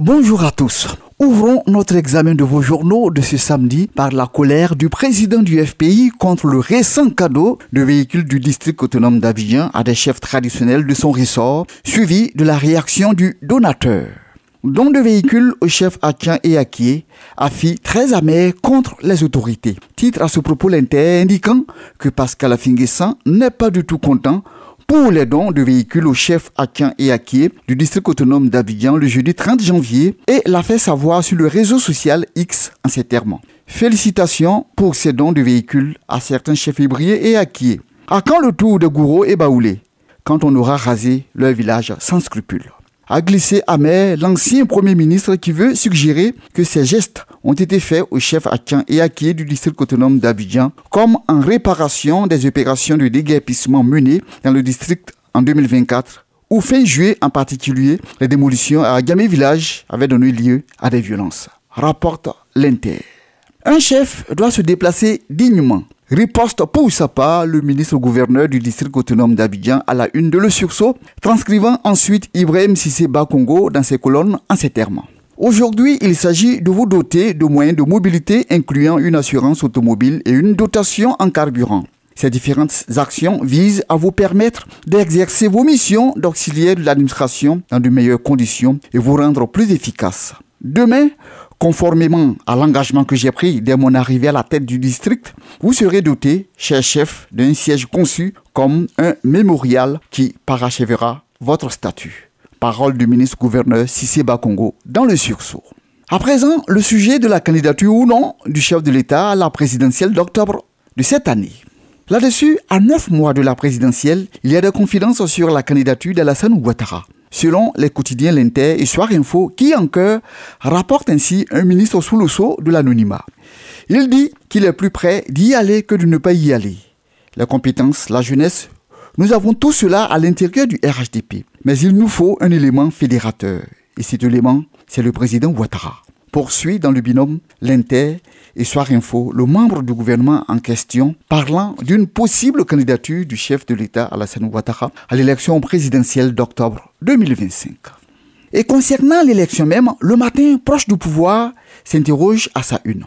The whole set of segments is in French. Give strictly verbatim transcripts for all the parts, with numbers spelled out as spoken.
Bonjour à tous. Ouvrons notre examen de vos journaux de ce samedi par la colère du président du F P I contre le récent cadeau de véhicules du district autonome d'Abidjan à des chefs traditionnels de son ressort, suivi de la réaction du donateur. Don de véhicules au chef Athian et Akie, affi très amer contre les autorités. Titre à ce propos l'Inter indiquant que Pascal Affinguessan n'est pas du tout content pour les dons de véhicules au chef Athian et Akie du district autonome d'Abidjan le jeudi trente janvier et l'a fait savoir sur le réseau social X en ces termes. Félicitations pour ces dons de véhicules à certains chefs ébriers et Akie. À quand le tour de Gouro et Baoulé, quand on aura rasé leur village sans scrupules? A glissé amer l'ancien Premier ministre qui veut suggérer que ces gestes ont été faits au chef Athian et Akie du district autonome d'Abidjan comme en réparation des opérations de déguerpissement menées dans le district en deux mille vingt-quatre, où fin juillet en particulier, les démolitions à Agamé Village avaient donné lieu à des violences. Rapporte l'Inter. Un chef doit se déplacer dignement. Riposte pour sa part le ministre-gouverneur du district autonome d'Abidjan à la une de Le Sursaut, transcrivant ensuite Ibrahim Cissé Bakongo dans ses colonnes en ces termes. Aujourd'hui, il s'agit de vous doter de moyens de mobilité incluant une assurance automobile et une dotation en carburant. Ces différentes actions visent à vous permettre d'exercer vos missions d'auxiliaire de l'administration dans de meilleures conditions et vous rendre plus efficace. Demain, conformément à l'engagement que j'ai pris dès mon arrivée à la tête du district, vous serez doté, cher chef, d'un siège conçu comme un mémorial qui parachèvera votre statut. Parole du ministre-gouverneur Cissé Bakongo dans Le Sursaut. À présent, le sujet de la candidature ou non du chef de l'État à la présidentielle d'octobre de cette année. Là-dessus, à neuf mois de la présidentielle, il y a des confidences sur la candidature d'Alassane Ouattara. Selon les quotidiens L'Inter et Soir Info, qui en cœur rapporte ainsi un ministre sous le sceau de l'anonymat. Il dit qu'il est plus près d'y aller que de ne pas y aller. Les compétences, la jeunesse, nous avons tout cela à l'intérieur du R H D P. Mais il nous faut un élément fédérateur. Et cet élément, c'est le président Ouattara. Poursuit dans le binôme L'Inter et Soir Info le membre du gouvernement en question parlant d'une possible candidature du chef de l'État Alassane Ouattara à l'élection présidentielle d'octobre deux mille vingt-cinq. Et concernant l'élection même, le matin proche du pouvoir s'interroge à sa une.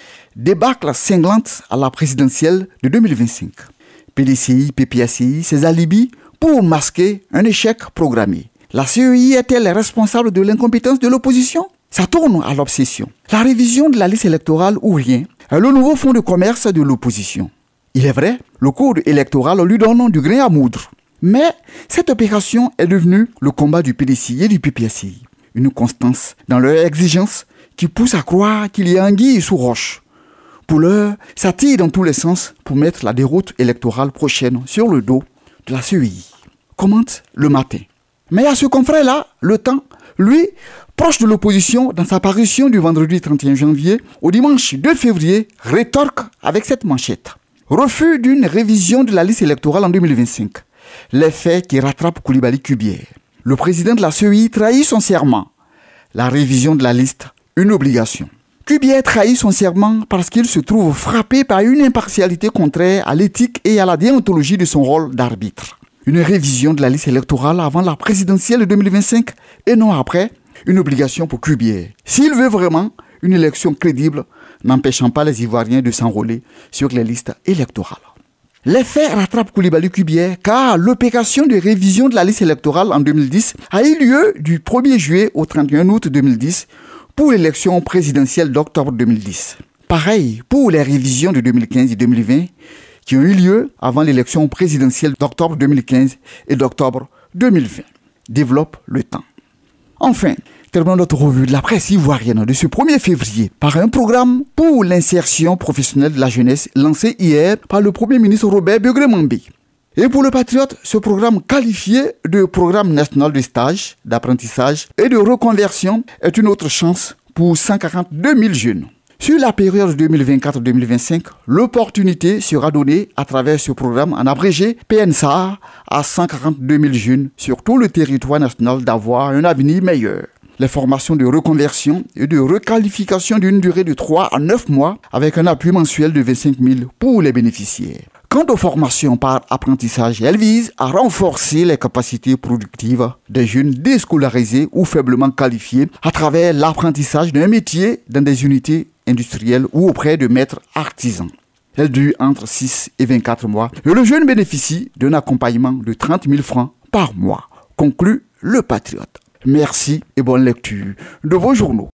Débâcle cinglante à la présidentielle de deux mille vingt-cinq. P D C I, P P A C I, ses alibis pour masquer un échec programmé. La C E I est-elle responsable de l'incompétence de l'opposition? Ça tourne à l'obsession. La révision de la liste électorale ou rien est le nouveau fonds de commerce de l'opposition. Il est vrai, le code électoral lui donne du grain à moudre. Mais cette opération est devenue le combat du P D C I et du P P A C I. Une constance dans leurs exigences qui pousse à croire qu'il y a anguille sous roche. Pour l'heure, ça tire dans tous les sens pour mettre la déroute électorale prochaine sur le dos de la C E I. Commente Le Matin. Mais à ce confrère-là, Le Temps, lui, proche de l'opposition, dans sa parution du vendredi trente et un janvier au dimanche deux février, rétorque avec cette manchette. Refus d'une révision de la liste électorale en deux mille vingt-cinq. Les faits qui rattrapent Koulibaly Kubier. Le président de la C E I trahit son serment. La révision de la liste, une obligation. Kubier trahit son serment parce qu'il se trouve frappé par une impartialité contraire à l'éthique et à la déontologie de son rôle d'arbitre. Une révision de la liste électorale avant la présidentielle de deux mille vingt-cinq et non après, une obligation pour Kubier. S'il veut vraiment une élection crédible, n'empêchant pas les Ivoiriens de s'enrôler sur les listes électorales. Les faits rattrapent Koulibaly Kubier car l'opération de révision de la liste électorale en deux mille dix a eu lieu du premier juillet au trente et un août deux mille dix pour l'élection présidentielle d'octobre deux mille dix. Pareil pour les révisions de deux mille quinze et deux mille vingt qui ont eu lieu avant l'élection présidentielle d'octobre deux mille quinze et d'octobre deux mille vingt. Développe Le Temps. Enfin, terminons notre revue de la presse ivoirienne de ce premier février par un programme pour l'insertion professionnelle de la jeunesse lancé hier par le Premier ministre Robert Begré-Mambé. Et pour le Patriote, ce programme qualifié de programme national de stage, d'apprentissage et de reconversion est une autre chance pour cent quarante-deux mille jeunes. Sur la période deux mille vingt-quatre deux mille vingt-cinq, l'opportunité sera donnée à travers ce programme en abrégé P N S A à cent quarante-deux mille jeunes sur tout le territoire national d'avoir un avenir meilleur. Les formations de reconversion et de requalification d'une durée de trois à neuf mois avec un appui mensuel de vingt-cinq mille pour les bénéficiaires. Quant aux formations par apprentissage, elles visent à renforcer les capacités productives des jeunes déscolarisés ou faiblement qualifiés à travers l'apprentissage d'un métier dans des unités industrielles ou auprès de maîtres artisans. Elle dure entre six et vingt-quatre mois et le jeune bénéficie d'un accompagnement de trente mille francs par mois, conclut Le Patriote. Merci et bonne lecture de vos journaux.